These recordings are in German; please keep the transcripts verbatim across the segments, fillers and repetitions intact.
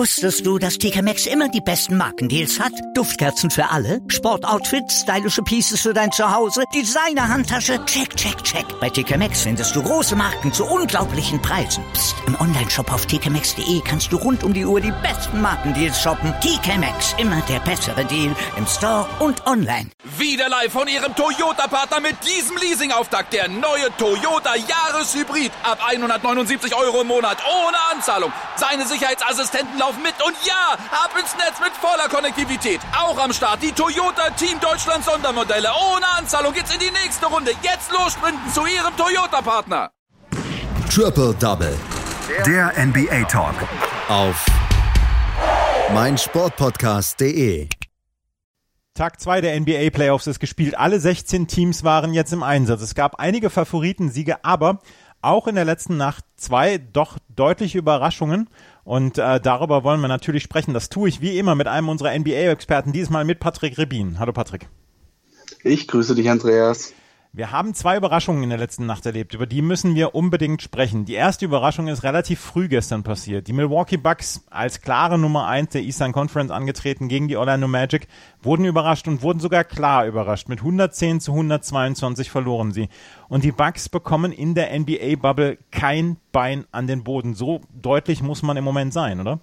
Wusstest du, dass T K Maxx immer die besten Markendeals hat? Duftkerzen für alle, Sportoutfits, stylische Pieces für dein Zuhause, Designer-Handtasche, check, check, check. Bei T K Maxx findest du große Marken zu unglaublichen Preisen. Psst. Im Onlineshop auf t k maxx punkt d e kannst du rund um die Uhr die besten Markendeals shoppen. T K Maxx, immer der bessere Deal im Store und online. Wieder live von Ihrem Toyota-Partner mit diesem Leasing-Auftakt. Der neue Toyota Jahreshybrid. Ab hundertneunundsiebzig Euro im Monat ohne Anzahlung. Seine Sicherheitsassistenten laufen mit und ja, ab ins Netz mit voller Konnektivität. Auch am Start die Toyota Team Deutschland Sondermodelle. Ohne Anzahlung geht's in die nächste Runde. Jetzt los sprinten zu Ihrem Toyota-Partner. Triple Double. Der N B A Talk. Auf meinsportpodcast punkt de. Tag zwei der N B A Playoffs ist gespielt. Alle sechzehn Teams waren jetzt im Einsatz. Es gab einige Favoritensiege, aber auch in der letzten Nacht zwei doch deutliche Überraschungen. Und äh, darüber wollen wir natürlich sprechen. Das tue ich wie immer mit einem unserer N B A-Experten, diesmal mit Patrick Rebin. Hallo Patrick. Ich grüße dich, Andreas. Wir haben zwei Überraschungen in der letzten Nacht erlebt, über die müssen wir unbedingt sprechen. Die erste Überraschung ist relativ früh gestern passiert. Die Milwaukee Bucks, als klare Nummer eins der Eastern Conference angetreten gegen die Orlando Magic, wurden überrascht und wurden sogar klar überrascht. Mit hundertzehn zu hundertzweiundzwanzig verloren sie. Und die Bucks bekommen in der N B A-Bubble kein Bein an den Boden. So deutlich muss man im Moment sein, oder?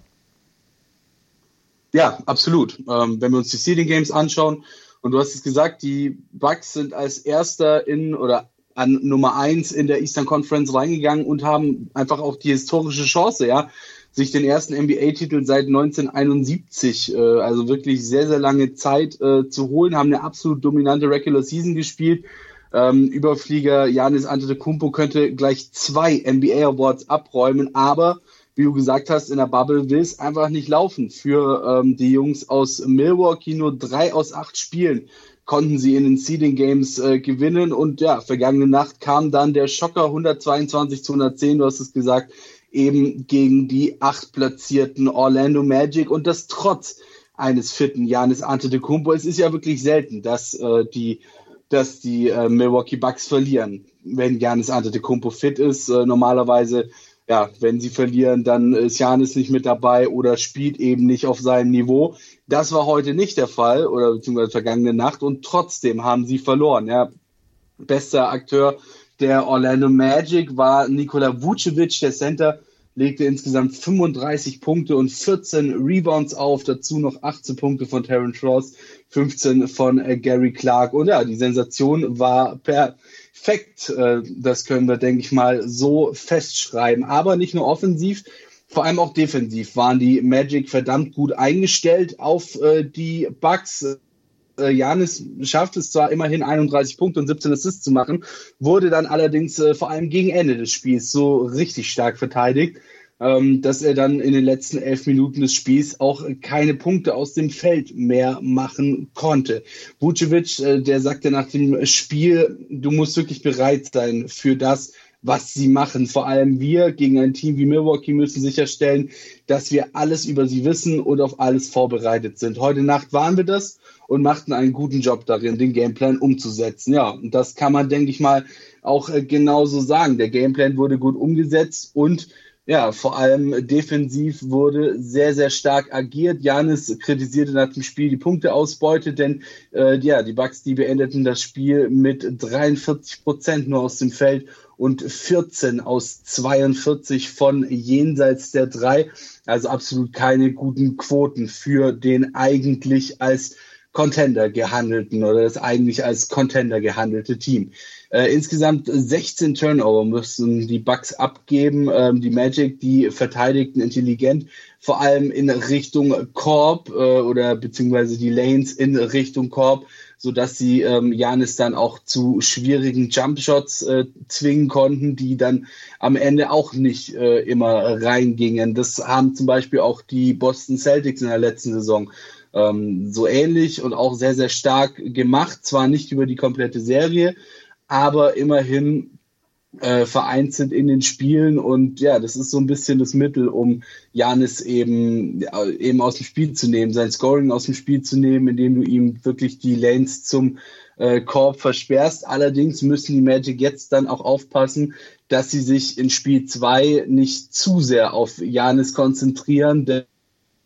Ja, absolut. Ähm, wenn wir uns die Seeding Games anschauen, und du hast es gesagt, die Bucks sind als Erster in oder an Nummer eins in der Eastern Conference reingegangen und haben einfach auch die historische Chance, ja, sich den ersten N B A-Titel seit neunzehnhunderteinundsiebzig, äh, also wirklich sehr, sehr lange Zeit äh, zu holen, haben eine absolut dominante Regular Season gespielt. Ähm, Überflieger Giannis Antetokounmpo könnte gleich zwei N B A Awards abräumen, aber wie du gesagt hast, in der Bubble will es einfach nicht laufen für ähm, die Jungs aus Milwaukee. Nur drei aus acht Spielen konnten sie in den Seeding Games äh, gewinnen. Und ja, vergangene Nacht kam dann der Schocker hundertzweiundzwanzig zu hundertzehn, du hast es gesagt, eben gegen die acht platzierten Orlando Magic. Und das trotz eines fitten Giannis Antetokounmpo. Es ist ja wirklich selten, dass äh, die dass die äh, Milwaukee Bucks verlieren, wenn Giannis Antetokounmpo fit ist. Äh, normalerweise Ja, wenn sie verlieren, dann ist Giannis nicht mit dabei oder spielt eben nicht auf seinem Niveau. Das war heute nicht der Fall oder beziehungsweise vergangene Nacht und trotzdem haben sie verloren. Ja, bester Akteur der Orlando Magic war Nikola Vucevic, der Center, legte insgesamt fünfunddreißig Punkte und vierzehn Rebounds auf, dazu noch achtzehn Punkte von Terrence Ross, fünfzehn von äh, Gary Clark. Und ja, die Sensation war perfekt. Äh, das können wir, denke ich mal, so festschreiben. Aber nicht nur offensiv, vor allem auch defensiv waren die Magic verdammt gut eingestellt auf äh, die Bucks. Giannis schafft es zwar immerhin einunddreißig Punkte und siebzehn Assists zu machen, wurde dann allerdings äh, vor allem gegen Ende des Spiels so richtig stark verteidigt, ähm, dass er dann in den letzten elf Minuten des Spiels auch keine Punkte aus dem Feld mehr machen konnte. Vucevic, äh, der sagte nach dem Spiel, du musst wirklich bereit sein für das, was sie machen. Vor allem wir gegen ein Team wie Milwaukee müssen sicherstellen, dass wir alles über sie wissen und auf alles vorbereitet sind. Heute Nacht waren wir das und machten einen guten Job darin, den Gameplan umzusetzen. Ja, und das kann man, denke ich mal, auch äh, genauso sagen. Der Gameplan wurde gut umgesetzt und ja, vor allem defensiv wurde sehr, sehr stark agiert. Giannis kritisierte nach dem Spiel die Punkteausbeute, denn äh, ja, die Bucks, die beendeten das Spiel mit dreiundvierzig Prozent nur aus dem Feld und vierzehn aus zweiundvierzig von jenseits der drei. Also absolut keine guten Quoten für den eigentlich als Contender gehandelten oder das eigentlich als Contender gehandelte Team. Äh, insgesamt sechzehn Turnover müssen die Bucks abgeben. Ähm, die Magic, die verteidigten intelligent, vor allem in Richtung Korb äh, oder beziehungsweise die Lanes in Richtung Korb, sodass sie ähm, Giannis dann auch zu schwierigen Jumpshots äh, zwingen konnten, die dann am Ende auch nicht äh, immer reingingen. Das haben zum Beispiel auch die Boston Celtics in der letzten Saison ähm, so ähnlich und auch sehr, sehr stark gemacht. Zwar nicht über die komplette Serie, aber immerhin äh, vereinzelt in den Spielen. Und ja, das ist so ein bisschen das Mittel, um Giannis eben, ja, eben aus dem Spiel zu nehmen, sein Scoring aus dem Spiel zu nehmen, indem du ihm wirklich die Lanes zum äh, Korb versperrst. Allerdings müssen die Magic jetzt dann auch aufpassen, dass sie sich in Spiel zwei nicht zu sehr auf Giannis konzentrieren, denn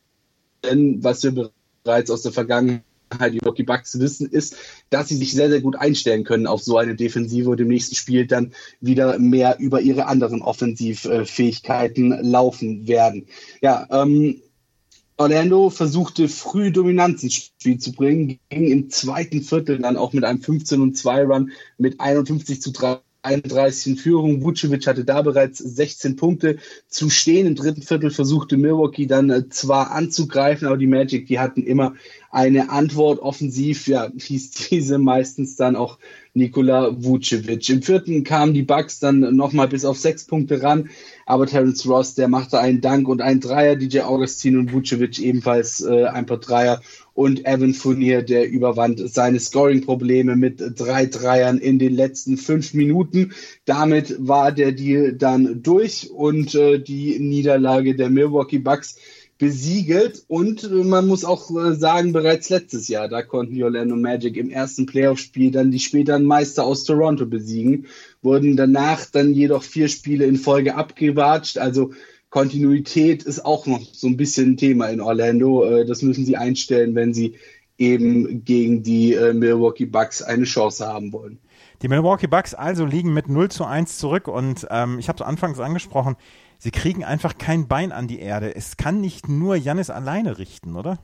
denn was wir bereits aus der Vergangenheit die Milwaukee Bucks wissen, ist, dass sie sich sehr, sehr gut einstellen können auf so eine Defensive und im nächsten Spiel dann wieder mehr über ihre anderen Offensivfähigkeiten laufen werden. Ja, ähm, Orlando versuchte früh Dominanz ins Spiel zu bringen, ging im zweiten Viertel dann auch mit einem fünfzehn zu zwei Run mit einundfünfzig zu einunddreißig in Führung. Vucevic hatte da bereits sechzehn Punkte zu stehen. Im dritten Viertel versuchte Milwaukee dann äh, zwar anzugreifen, aber die Magic, die hatten immer eine Antwort offensiv. Ja, hieß diese meistens dann auch Nikola Vucevic. Im vierten kamen die Bucks dann nochmal bis auf sechs Punkte ran, aber Terrence Ross, der machte einen Dank und einen Dreier. D J Augustin und Vucevic ebenfalls äh, ein paar Dreier. Und Evan Fournier, der überwand seine Scoring-Probleme mit drei Dreiern in den letzten fünf Minuten. Damit war der Deal dann durch und äh, die Niederlage der Milwaukee Bucks besiegelt. Und äh, man muss auch äh, sagen, bereits letztes Jahr, da konnten die Orlando Magic im ersten Playoff-Spiel dann die späteren Meister aus Toronto besiegen, wurden danach dann jedoch vier Spiele in Folge abgewatscht. Also Kontinuität ist auch noch so ein bisschen ein Thema in Orlando. Das müssen sie einstellen, wenn sie eben gegen die Milwaukee Bucks eine Chance haben wollen. Die Milwaukee Bucks also liegen mit null zu eins zurück und ähm, ich habe es anfangs angesprochen, sie kriegen einfach kein Bein an die Erde. Es kann nicht nur Giannis alleine richten, oder?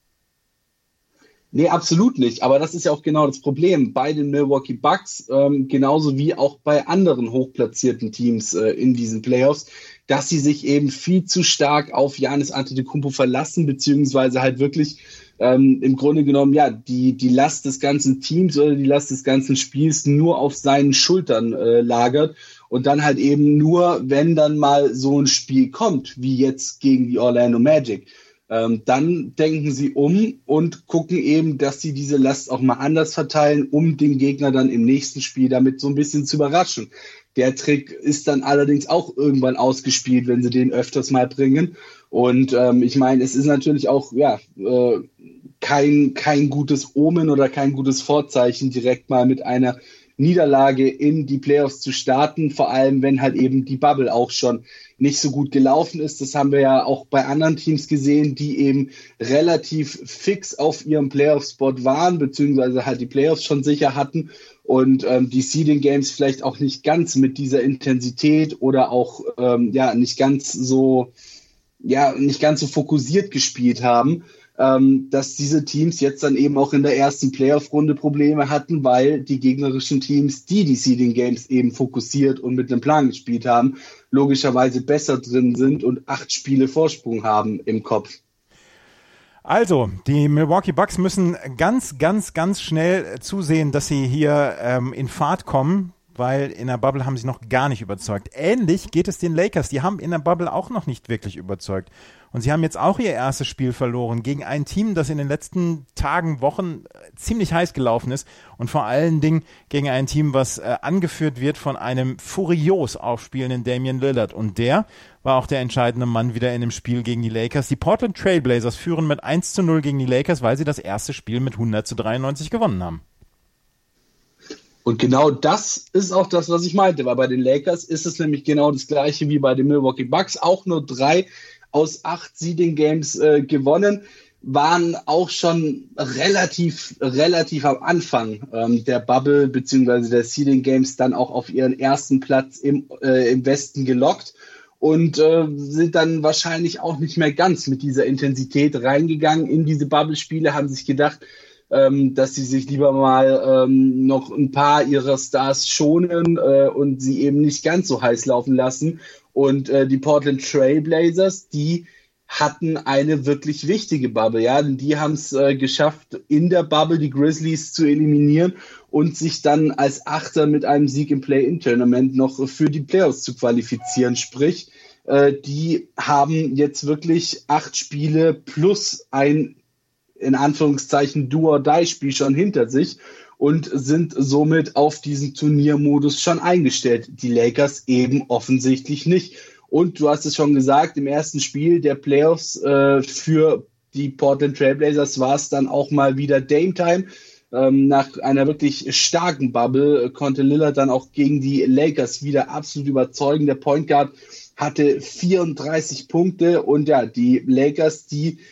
Nee, absolut nicht. Aber das ist ja auch genau das Problem bei den Milwaukee Bucks, ähm, genauso wie auch bei anderen hochplatzierten Teams äh, in diesen Playoffs, dass sie sich eben viel zu stark auf Giannis Antetokounmpo verlassen, beziehungsweise halt wirklich ähm, im Grunde genommen ja die die Last des ganzen Teams oder die Last des ganzen Spiels nur auf seinen Schultern äh, lagert und dann halt eben nur, wenn dann mal so ein Spiel kommt, wie jetzt gegen die Orlando Magic, ähm, dann denken sie um und gucken eben, dass sie diese Last auch mal anders verteilen, um den Gegner dann im nächsten Spiel damit so ein bisschen zu überraschen. Der Trick ist dann allerdings auch irgendwann ausgespielt, wenn sie den öfters mal bringen. Und ähm, ich meine, es ist natürlich auch ja äh, kein kein gutes Omen oder kein gutes Vorzeichen, direkt mal mit einer Niederlage in die Playoffs zu starten, vor allem wenn halt eben die Bubble auch schon nicht so gut gelaufen ist. Das haben wir ja auch bei anderen Teams gesehen, die eben relativ fix auf ihrem Playoff-Spot waren, beziehungsweise halt die Playoffs schon sicher hatten und ähm, die Seeding Games vielleicht auch nicht ganz mit dieser Intensität oder auch ähm, ja nicht ganz so ja nicht ganz so fokussiert gespielt haben. Ähm, dass diese Teams jetzt dann eben auch in der ersten Playoff-Runde Probleme hatten, weil die gegnerischen Teams, die die Seeding Games eben fokussiert und mit einem Plan gespielt haben, logischerweise besser drin sind und acht Spiele Vorsprung haben im Kopf. Also, die Milwaukee Bucks müssen ganz, ganz, ganz schnell zusehen, dass sie hier ähm, in Fahrt kommen, weil in der Bubble haben sie noch gar nicht überzeugt. Ähnlich geht es den Lakers, die haben in der Bubble auch noch nicht wirklich überzeugt. Und sie haben jetzt auch ihr erstes Spiel verloren gegen ein Team, das in den letzten Tagen, Wochen ziemlich heiß gelaufen ist und vor allen Dingen gegen ein Team, was äh, angeführt wird von einem furios aufspielenden Damian Lillard. Und der war auch der entscheidende Mann wieder in dem Spiel gegen die Lakers. Die Portland Trail Blazers führen mit eins zu null gegen die Lakers, weil sie das erste Spiel mit hundert zu dreiundneunzig gewonnen haben. Und genau das ist auch das, was ich meinte, weil bei den Lakers ist es nämlich genau das Gleiche wie bei den Milwaukee Bucks. Auch nur drei aus acht Seeding Games äh, gewonnen, waren auch schon relativ, relativ am Anfang ähm, der Bubble bzw. der Seeding Games dann auch auf ihren ersten Platz im, äh, im Westen gelockt und äh, sind dann wahrscheinlich auch nicht mehr ganz mit dieser Intensität reingegangen in diese Bubble-Spiele, haben sich gedacht, ähm, dass sie sich lieber mal ähm, noch ein paar ihrer Stars schonen äh, und sie eben nicht ganz so heiß laufen lassen. Und äh, die Portland Trail Blazers, die hatten eine wirklich wichtige Bubble, ja, denn die haben es äh, geschafft, in der Bubble die Grizzlies zu eliminieren und sich dann als Achter mit einem Sieg im Play-In-Tournament noch für die Playoffs zu qualifizieren. Sprich, äh, die haben jetzt wirklich acht Spiele plus ein, in Anführungszeichen, Do-or-Die-Spiel schon hinter sich und sind somit auf diesen Turniermodus schon eingestellt. Die Lakers eben offensichtlich nicht. Und du hast es schon gesagt, im ersten Spiel der Playoffs äh, für die Portland Trail Blazers war es dann auch mal wieder Dame-Time. Ähm, nach einer wirklich starken Bubble konnte Lillard dann auch gegen die Lakers wieder absolut überzeugen. Der Point Guard hatte vierunddreißig Punkte und ja, die Lakers, die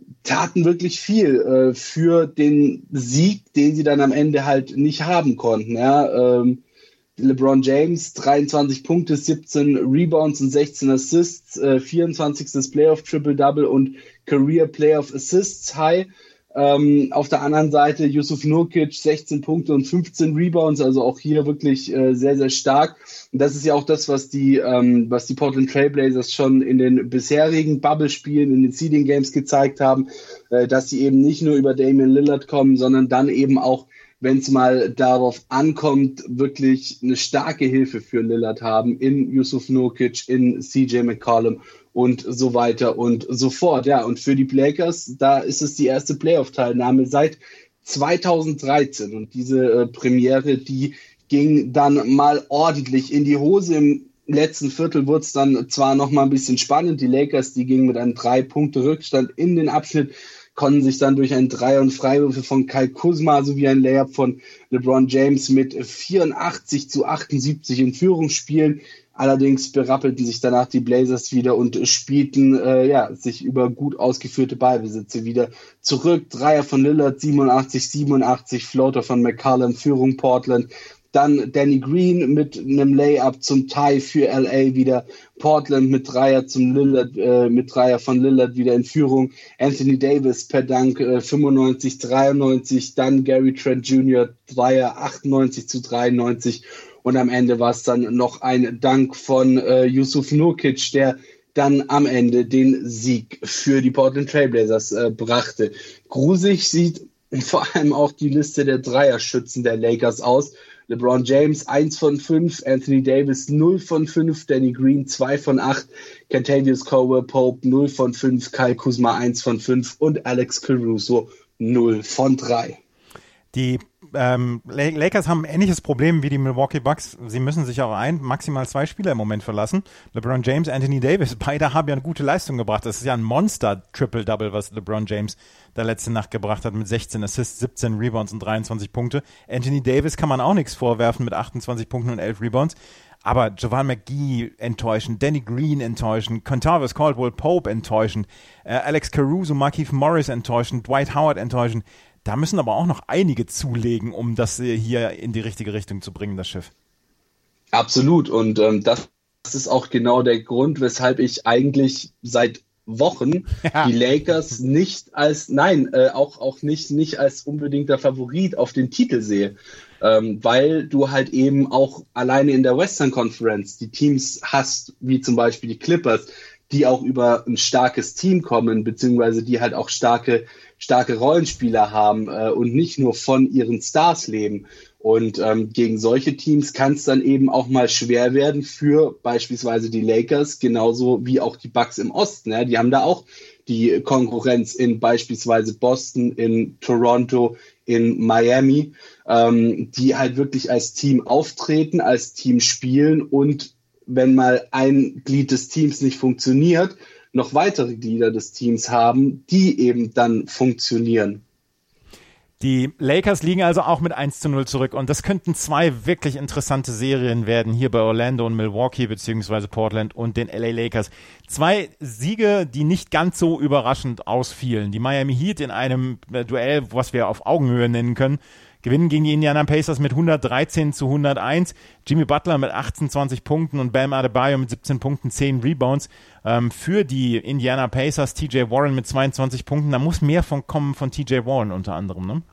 taten wirklich viel äh, für den Sieg, den sie dann am Ende halt nicht haben konnten. Ja? Ähm, LeBron James, dreiundzwanzig Punkte, siebzehn Rebounds und sechzehn Assists, äh, vierundzwanzigstes Playoff Triple-Double und Career Playoff Assists High. Ähm, auf der anderen Seite Jusuf Nurkic, sechzehn Punkte und fünfzehn Rebounds, also auch hier wirklich äh, sehr, sehr stark. Und das ist ja auch das, was die, ähm, was die Portland Trail Blazers schon in den bisherigen Bubble-Spielen, in den Seeding Games gezeigt haben, äh, dass sie eben nicht nur über Damian Lillard kommen, sondern dann eben auch, wenn es mal darauf ankommt, wirklich eine starke Hilfe für Lillard haben in Jusuf Nurkic, in C J McCollum und so weiter und so fort. Ja, und für die Lakers, da ist es die erste Playoff-Teilnahme seit zweitausenddreizehn. Und diese äh, Premiere, die ging dann mal ordentlich in die Hose. Im letzten Viertel wurde es dann zwar noch mal ein bisschen spannend. Die Lakers, die gingen mit einem Drei-Punkte-Rückstand in den Abschnitt, konnten sich dann durch einen Dreier- und Freiwürfe von Kyle Kuzma sowie ein Layup von LeBron James mit vierundachtzig zu achtundsiebzig in Führung spielen. Allerdings berappelten sich danach die Blazers wieder und spielten äh, ja, sich über gut ausgeführte Ballbesitze wieder zurück. Dreier von Lillard, siebenundachtzig siebenundachtzig, Floater von McCollum, Führung Portland. Dann Danny Green mit einem Layup zum Tie für L A wieder. Portland mit Dreier zum Lillard, äh, mit Dreier von Lillard wieder in Führung. Anthony Davis per Dank äh, fünfundneunzig dreiundneunzig. Dann Gary Trent Junior Dreier achtundneunzig zu dreiundneunzig. Und am Ende war es dann noch ein Dank von äh, Jusuf Nurkic, der dann am Ende den Sieg für die Portland Trail Blazers äh, brachte. Grusig sieht vor allem auch die Liste der Dreierschützen der Lakers aus. LeBron James eins von fünf, Anthony Davis null von fünf, Danny Green zwei von acht, Kentavious Caldwell-Pope null von fünf, Kyle Kuzma eins von fünf und Alex Caruso null von drei. Die ähm, Lakers haben ein ähnliches Problem wie die Milwaukee Bucks. Sie müssen sich auf ein, maximal zwei Spieler im Moment verlassen. LeBron James, Anthony Davis, beide haben ja eine gute Leistung gebracht. Das ist ja ein Monster-Triple-Double, was LeBron James da letzte Nacht gebracht hat mit sechzehn Assists, siebzehn Rebounds und dreiundzwanzig Punkte. Anthony Davis kann man auch nichts vorwerfen mit achtundzwanzig Punkten und elf Rebounds. Aber Javal McGee enttäuschend, Danny Green enttäuschend, Kentavious Caldwell-Pope enttäuschend, äh, Alex Caruso, Markieff Morris enttäuschend, Dwight Howard enttäuschend. Da müssen aber auch noch einige zulegen, um das hier in die richtige Richtung zu bringen, das Schiff. Absolut. Und ähm, das ist auch genau der Grund, weshalb ich eigentlich seit Wochen ja. die Lakers nicht als, nein, äh, auch, auch nicht, nicht als unbedingter Favorit auf den Titel sehe. Ähm, weil du halt eben auch alleine in der Western Conference die Teams hast, wie zum Beispiel die Clippers, die auch über ein starkes Team kommen, beziehungsweise die halt auch starke starke Rollenspieler haben äh, und nicht nur von ihren Stars leben. Und ähm, gegen solche Teams kann es dann eben auch mal schwer werden für beispielsweise die Lakers, genauso wie auch die Bucks im Osten. Ja? Die haben da auch die Konkurrenz in beispielsweise Boston, in Toronto, in Miami, ähm, die halt wirklich als Team auftreten, als Team spielen und wenn mal ein Glied des Teams nicht funktioniert, noch weitere Glieder des Teams haben, die eben dann funktionieren. Die Lakers liegen also auch mit eins zu null zurück und das könnten zwei wirklich interessante Serien werden, hier bei Orlando und Milwaukee beziehungsweise Portland und den L A Lakers. Zwei Siege, die nicht ganz so überraschend ausfielen. Die Miami Heat in einem Duell, was wir auf Augenhöhe nennen können, gewinnen gegen die Indiana Pacers mit hundertdreizehn zu hunderteins. Jimmy Butler mit achtundzwanzig Punkten und Bam Adebayo mit siebzehn Punkten, zehn Rebounds. Ähm, für die Indiana Pacers T J Warren mit zweiundzwanzig Punkten. Da muss mehr von kommen von T J Warren unter anderem, ne?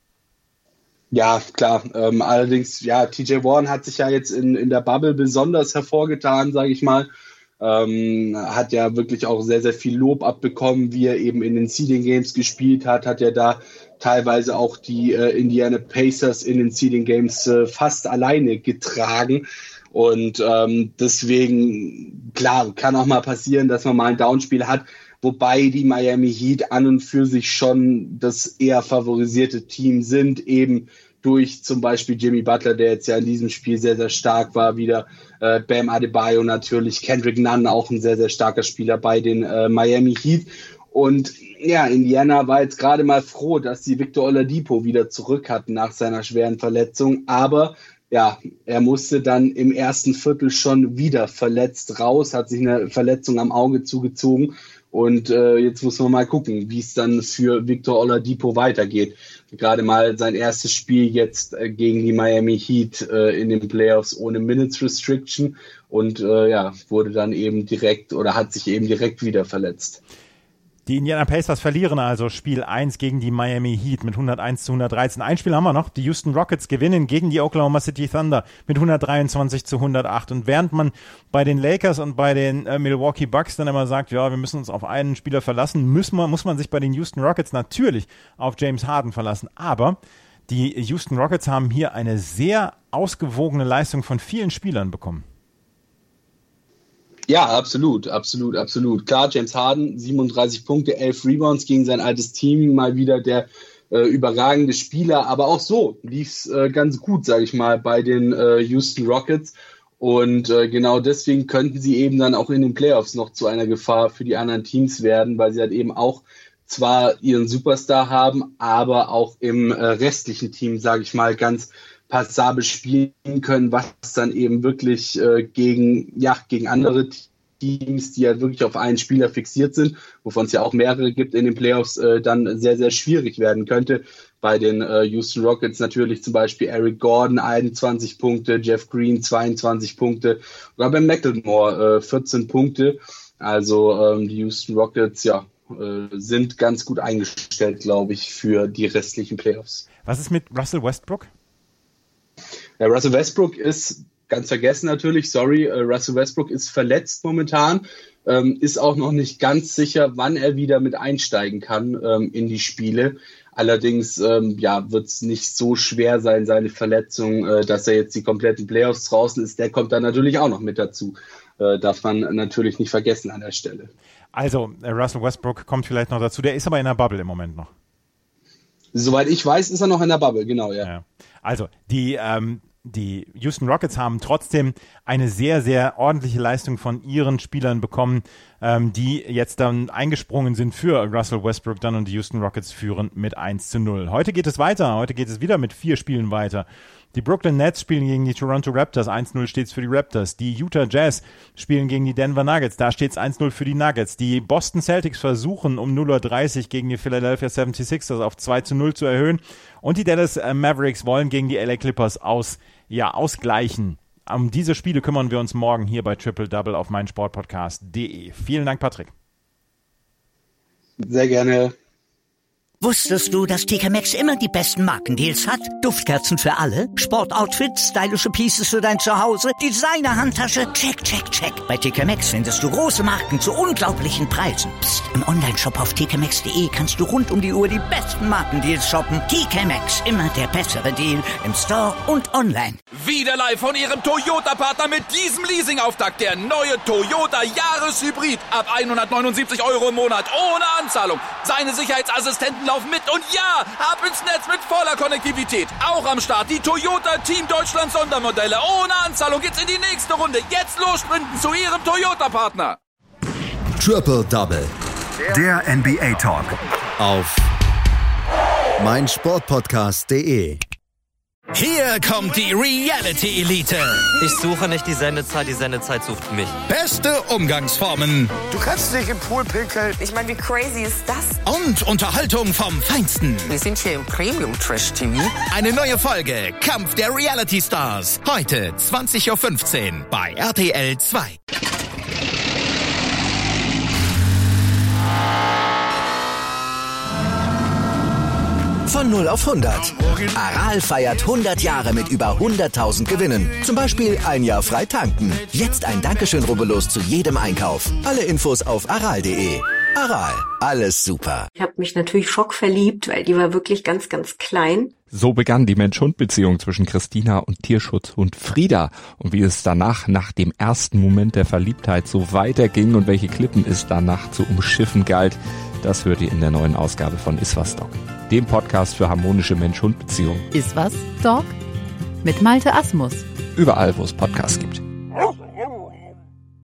Ja, klar. Ähm, allerdings, ja, T J Warren hat sich ja jetzt in, in der Bubble besonders hervorgetan, sage ich mal. Ähm, hat ja wirklich auch sehr, sehr viel Lob abbekommen, wie er eben in den Seeding Games gespielt hat, hat ja da teilweise auch die äh, Indiana Pacers in den Seeding Games äh, fast alleine getragen. Und ähm, deswegen, klar, kann auch mal passieren, dass man mal ein Downspiel hat, wobei die Miami Heat an und für sich schon das eher favorisierte Team sind, eben durch zum Beispiel Jimmy Butler, der jetzt ja in diesem Spiel sehr, sehr stark war, wieder äh, Bam Adebayo natürlich, Kendrick Nunn auch ein sehr, sehr starker Spieler bei den äh, Miami Heat. Und ja, Indiana war jetzt gerade mal froh, dass sie Victor Oladipo wieder zurück hatten nach seiner schweren Verletzung, aber ja, er musste dann im ersten Viertel schon wieder verletzt raus, hat sich eine Verletzung am Auge zugezogen Und äh, jetzt muss man mal gucken, wie es dann für Victor Oladipo weitergeht. Gerade mal sein erstes Spiel jetzt äh, gegen die Miami Heat äh, in den Playoffs ohne Minutes Restriction und äh, ja, wurde dann eben direkt oder hat sich eben direkt wieder verletzt. Die Indiana Pacers verlieren also Spiel eins gegen die Miami Heat mit hunderteins zu hundertdreizehn. Ein Spiel haben wir noch. Die Houston Rockets gewinnen gegen die Oklahoma City Thunder mit hundertdreiundzwanzig zu hundertacht. Und während man bei den Lakers und bei den äh, Milwaukee Bucks dann immer sagt, ja, wir müssen uns auf einen Spieler verlassen, muss man, muss man sich bei den Houston Rockets natürlich auf James Harden verlassen. Aber die Houston Rockets haben hier eine sehr ausgewogene Leistung von vielen Spielern bekommen. Ja, absolut, absolut, absolut. Klar, James Harden, siebenunddreißig Punkte, elf Rebounds gegen sein altes Team, mal wieder der äh, überragende Spieler. Aber auch so lief es äh, ganz gut, sage ich mal, bei den äh, Houston Rockets. Und äh, genau deswegen könnten sie eben dann auch in den Playoffs noch zu einer Gefahr für die anderen Teams werden, weil sie halt eben auch zwar ihren Superstar haben, aber auch im äh, restlichen Team, sage ich mal, ganz passabel spielen können, was dann eben wirklich äh, gegen, ja, gegen andere Teams, die halt wirklich auf einen Spieler fixiert sind, wovon es ja auch mehrere gibt in den Playoffs, äh, dann sehr, sehr schwierig werden könnte. Bei den äh, Houston Rockets natürlich zum Beispiel Eric Gordon einundzwanzig Punkte, Jeff Green zweiundzwanzig Punkte oder bei McLemore äh, vierzehn Punkte. Also ähm, die Houston Rockets, ja, äh, sind ganz gut eingestellt, glaube ich, für die restlichen Playoffs. Was ist mit Russell Westbrook? Ja, Russell Westbrook ist ganz vergessen natürlich, sorry, äh, Russell Westbrook ist verletzt momentan, ähm, ist auch noch nicht ganz sicher, wann er wieder mit einsteigen kann ähm, in die Spiele. Allerdings ähm, ja, wird es nicht so schwer sein, seine Verletzung, äh, dass er jetzt die kompletten Playoffs draußen ist. Der kommt dann natürlich auch noch mit dazu. Äh, darf man natürlich nicht vergessen an der Stelle. Also, äh, Russell Westbrook kommt vielleicht noch dazu. Der ist aber in der Bubble im Moment noch. Soweit ich weiß, ist er noch in der Bubble, genau, ja. ja. Also, die, ähm, die Houston Rockets haben trotzdem eine sehr, sehr ordentliche Leistung von ihren Spielern bekommen, ähm, die jetzt dann eingesprungen sind für Russell Westbrook dann und die Houston Rockets führen mit eins zu null. Heute geht es weiter, heute geht es wieder mit vier Spielen weiter. Die Brooklyn Nets spielen gegen die Toronto Raptors, eins null steht's für die Raptors. Die Utah Jazz spielen gegen die Denver Nuggets, da steht's eins null für die Nuggets. Die Boston Celtics versuchen um null Uhr dreißig gegen die Philadelphia seventy-sixers auf zwei zu null zu erhöhen. Und die Dallas Mavericks wollen gegen die L A Clippers aus, ja, ausgleichen. Um diese Spiele kümmern wir uns morgen hier bei Triple Double auf meinsportpodcast punkt de. Vielen Dank, Patrick. Sehr gerne. Wusstest du, dass T K Maxx immer die besten Markendeals hat? Duftkerzen für alle, Sportoutfits, stylische Pieces für dein Zuhause, Designer-Handtasche, check, check, check. Bei T K Maxx findest du große Marken zu unglaublichen Preisen. Psst. Im Onlineshop auf t k maxx punkt de kannst du rund um die Uhr die besten Markendeals shoppen. T K Maxx, immer der bessere Deal im Store und online. Wieder live von ihrem Toyota-Partner mit diesem Leasing-Auftakt. Der neue Toyota Jahreshybrid. Ab hundertneunundsiebzig Euro im Monat ohne Anzahlung. Seine Sicherheitsassistenten laufen mit und ja, ab ins Netz mit voller Konnektivität. Auch am Start die Toyota Team Deutschland Sondermodelle. Ohne Anzahlung geht's in die nächste Runde. Jetzt los sprinten zu ihrem Toyota-Partner. Triple Double. Der N B A Talk. Auf meinsportpodcast punkt de. Hier kommt die Reality Elite. Ich suche nicht die Sendezeit, die Sendezeit sucht mich. Beste Umgangsformen. Du kannst dich im Pool pinkeln. Ich meine, wie crazy ist das? Und Unterhaltung vom Feinsten. Wir sind hier im Premium-Trash-T V. Eine neue Folge Kampf der Reality Stars. Heute zwanzig Uhr fünfzehn bei R T L zwei. Von null auf hundert. Aral feiert hundert Jahre mit über hunderttausend Gewinnen. Zum Beispiel ein Jahr frei tanken. Jetzt ein Dankeschön, rubbellos zu jedem Einkauf. Alle Infos auf aral punkt de. Aral, alles super. Ich habe mich natürlich schockverliebt, weil die war wirklich ganz, ganz klein. So begann die Mensch-Hund-Beziehung zwischen Christina und Tierschutzhund Frieda. Und wie es danach, nach dem ersten Moment der Verliebtheit, so weiterging und welche Klippen es danach zu umschiffen galt, das hört ihr in der neuen Ausgabe von Iswas Dog, dem Podcast für harmonische Mensch-Hund-Beziehungen. Iswas Dog? Mit Malte Asmus. Überall, wo es Podcasts gibt.